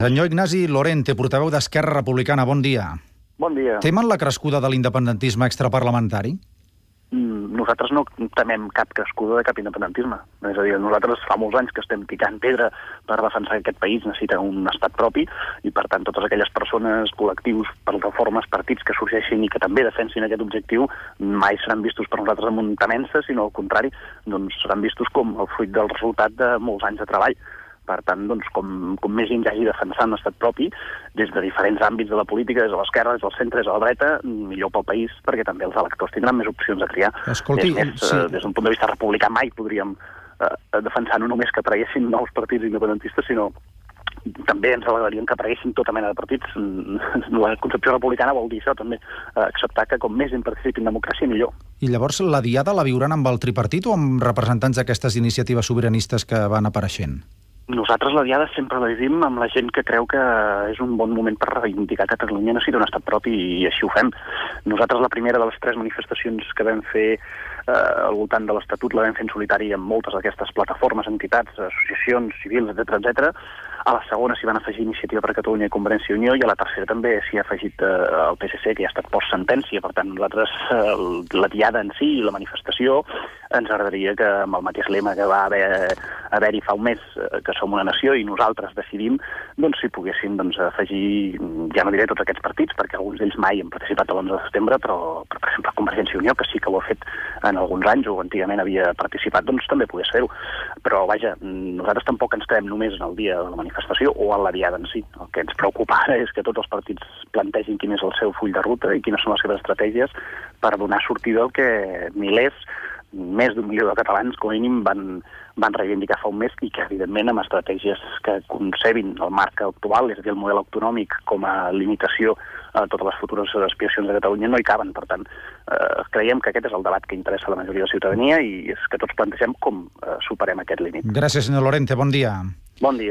Senyor Ignasi Lorente, portaveu d'Esquerra Republicana, bon dia. Bon dia. Temen la crescuda de l'independentisme extraparlamentari? Nosaltres no temem cap crescuda de cap independentisme. És a dir, nosaltres fa molts anys que estem picant pedra per defensar que aquest país necessita un estat propi i, per tant, totes aquelles persones, col·lectius, plataformes, partits que sorgeixin i que també defensin aquest objectiu mai seran vistos per nosaltres amb un temença, sinó al contrari, doncs seran vistos com el fruit del resultat de molts anys de treball. Per tant, doncs, com més gent hagi defensat un estat propi, des de diferents àmbits de la política, des de l'esquerra, des del centre, des de la dreta, millor pel país, perquè també els electors tindran més opcions de triar. Escolti, des d'un punt de vista republicà mai podríem defensar no només que apareguessin nous partits independentistes, sinó també ens alegraríem que apareguessin tota mena de partits. La concepció republicana vol dir això, també, acceptar que com més gent participi en democràcia, millor. I llavors la diada la viuran amb el tripartit o amb representants d'aquestes iniciatives sobiranistes que van apareixent? Nosaltres la diada sempre la vivim amb la gent que creu que és un bon moment per reivindicar que Catalunya necessita un estat propi i així ho fem. Nosaltres la primera de les 3 manifestacions que vam fer al voltant de l'Estatut la vam fer en solitari amb moltes d'aquestes plataformes, entitats, associacions civils, etc. A la segona s'hi van afegir Iniciativa per Catalunya i Convergència i Unió i a la tercera també s'hi ha afegit el PSC, que ja ha estat post-sentència. Per tant, nosaltres la diada en si i la manifestació ens agradaria que amb el mateix lema que va haver-hi fa un mes, que som una nació i nosaltres decidim, doncs si poguéssim afegir, ja no diré tots aquests partits, perquè alguns d'ells mai han participat a l'11 de setembre, però per exemple Convergència i Unió, que sí que ho ha fet en alguns anys o antigament havia participat, doncs també pogués fer-ho. Però vaja, nosaltres tampoc ens quedem només en el dia de la manifestació o en la diada en si. El que ens preocupa ara és que tots els partits plantegin quin és el seu full de ruta i quines són les seves estratègies per donar sortida al que milers, més d'1 milió de catalans, com a mínim, van reivindicar fa un mes i que, evidentment, amb estratègies que concebin el marc actual, és a dir, el model autonòmic com a limitació a totes les futures aspiracions de Catalunya, no hi caben. Per tant, creiem que aquest és el debat que interessa a la majoria de la ciutadania i és que tots plantegem com superem aquest límit. Gràcies, senyor Lorente. Bon dia. Bon dia.